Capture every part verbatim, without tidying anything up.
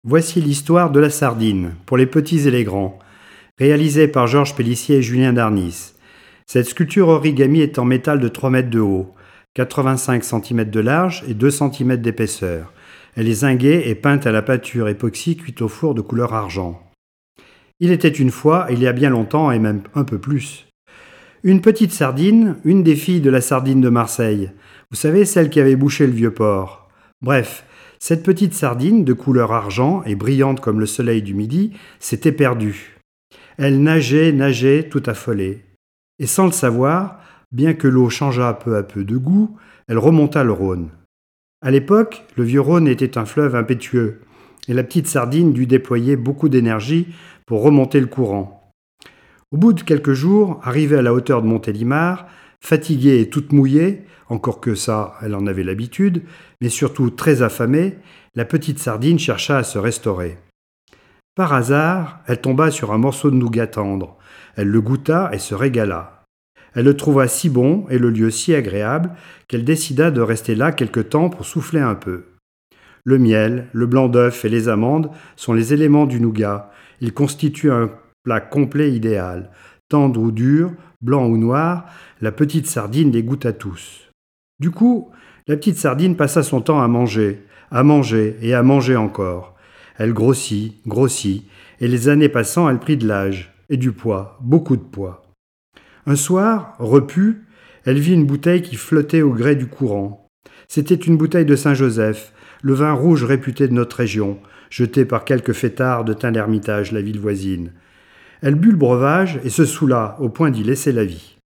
Voici l'histoire de la sardine, pour les petits et les grands, réalisée par Georges Pélissier et Julien Darnis. Cette sculpture origami est en métal de trois mètres de haut, quatre-vingt-cinq centimètres de large et deux centimètres d'épaisseur. Elle est zinguée et peinte à la peinture époxy cuite au four de couleur argent. Il était une fois, il y a bien longtemps et même un peu plus, une petite sardine, une des filles de la sardine de Marseille. Vous savez, celle qui avait bouché le vieux port. Bref, cette petite sardine, de couleur argent et brillante comme le soleil du midi, s'était perdue. Elle nageait, nageait, tout affolée. Et sans le savoir, bien que l'eau changeât peu à peu de goût, elle remonta le Rhône. À l'époque, le vieux Rhône était un fleuve impétueux, et la petite sardine dut déployer beaucoup d'énergie pour remonter le courant. Au bout de quelques jours, arrivée à la hauteur de Montélimar, fatiguée et toute mouillée, encore que ça, elle en avait l'habitude, mais surtout très affamée, la petite sardine chercha à se restaurer. Par hasard, elle tomba sur un morceau de nougat tendre. Elle le goûta et se régala. Elle le trouva si bon et le lieu si agréable qu'elle décida de rester là quelque temps pour souffler un peu. Le miel, le blanc d'œuf et les amandes sont les éléments du nougat. Ils constituent un plat complet idéal. Tendre ou dur, blanc ou noir, la petite sardine les goûte à tous. Du coup, la petite sardine passa son temps à manger, à manger et à manger encore. Elle grossit, grossit, et les années passant, elle prit de l'âge, et du poids, beaucoup de poids. Un soir, repue, elle vit une bouteille qui flottait au gré du courant. C'était une bouteille de Saint-Joseph, le vin rouge réputé de notre région, jeté par quelques fêtards de Tain-l'Hermitage, la ville voisine. Elle but le breuvage et se saoula au point d'y laisser la vie.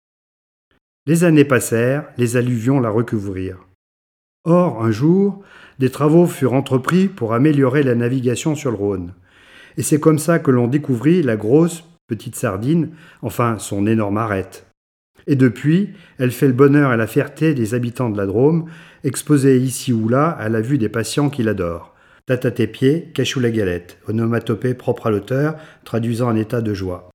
Les années passèrent, les alluvions la recouvrirent. Or, un jour, des travaux furent entrepris pour améliorer la navigation sur le Rhône. Et c'est comme ça que l'on découvrit la grosse petite sardine, enfin son énorme arête. Et depuis, elle fait le bonheur et la fierté des habitants de la Drôme, exposée ici ou là à la vue des patients qui l'adorent. Tâte à tes pieds, cachou la galette, onomatopée propre à l'auteur, traduisant un état de joie.